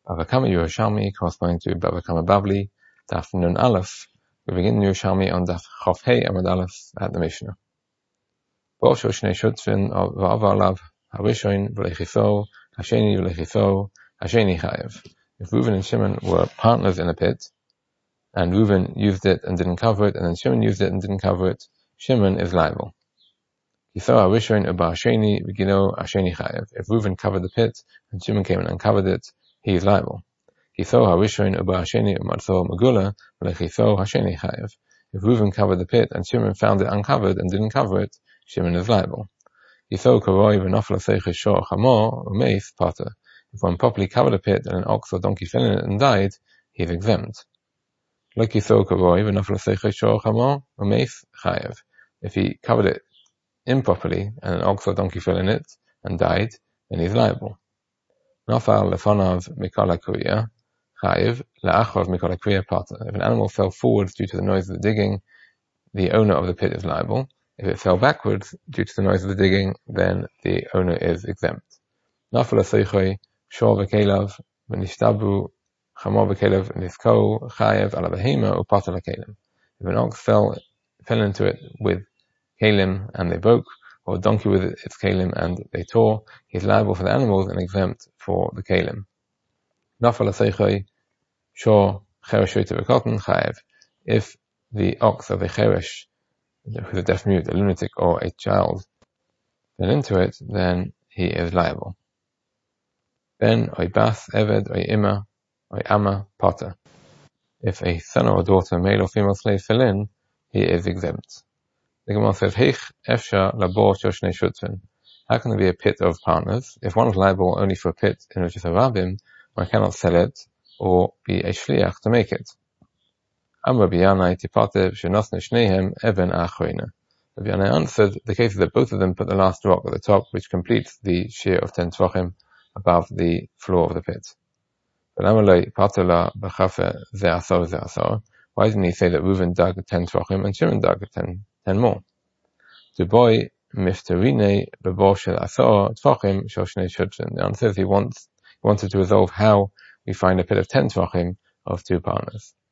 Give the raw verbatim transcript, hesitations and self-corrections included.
Bava Kama Yerushalmi corresponding to Bava Kama Bavli, Daf Nun Aleph. We begin Yerushalmi on Daf Chof Hei Amud Aleph at the Mishnah. Bo Shnei Shutvin V'Ava Alav Harishoin V'Leichitho Hasheni V'Leichitho Hasheni Chayev. If Reuven and Shimon were partners in a pit, and Reuven used it and didn't cover it, and then Shimon used it and didn't cover it, Shimon is liable. Kitho Harishoin Uba Hasheni V'Gino Hasheni Chayev. If Reuven covered the pit and Shimon came and uncovered it, he is liable. Kitho Harishoin Uba Hasheni Umatho Megula V'Leichitho Hasheni Chayev. If Reuven covered the pit and Shimon found it uncovered and didn't cover it, Shimon is liable. Kitho Karoi V'Nofla Seiches Shor Chamo Umeith Potter. If one properly covered a pit and an ox or donkey fell in it and died, he is exempt. Like Kitho Karoi V'Nofla Seiches Shor Chamo Umeith Chayev. If he covered it improperly and an ox or donkey fell in it and died, then he is liable. Nafal lefonav mikol hakriya chayiv le'achrav mikol hakriya potter. If an animal fell forwards due to the noise of the digging, the owner of the pit is liable. If it fell backwards due to the noise of the digging, then the owner is exempt. Nafal aseichoi shor v'kelav v'nishtabu chamo v'kelav nifko chayiv ala behema u'potter l'kelim. If an ox fell fell into it with kelim and they broke, or a donkey with its kelim and they tore, he is liable for the animals and exempt for the kelim. Nafal aseichoi shor cheresh v'kotten chayev. If the ox of a cheresh, who's a deaf mute, a lunatic, or a child, fell into it, then he is liable. Ben oy bas eved oy ima oy ama potter. If a son or a daughter, male or female slave, fell in, he is exempt. The Gemara says, Heich efsha labor shnei shutvin. How can there be a pit of partners? If one is liable only for a pit in which is a rabbim, one cannot sell it or be a shliach to make it. Am Rabbi Yanai tipatev shenosne shnehem even achroina. Rabbi Yanai answered, the case is that both of them put the last rock at the top, which completes the shear of ten tvachim above the floor of the pit. But Amalei patela b'chafe ze'asor ze'asor. Why didn't he say that Reuven dug ten tvachim and Shimon dug ten, ten more? The boy miftarine b'bor shel asor tvachim shel shnei shutvin. The answer is he wants he wanted to resolve how we find a pit of ten tvachim of two partners.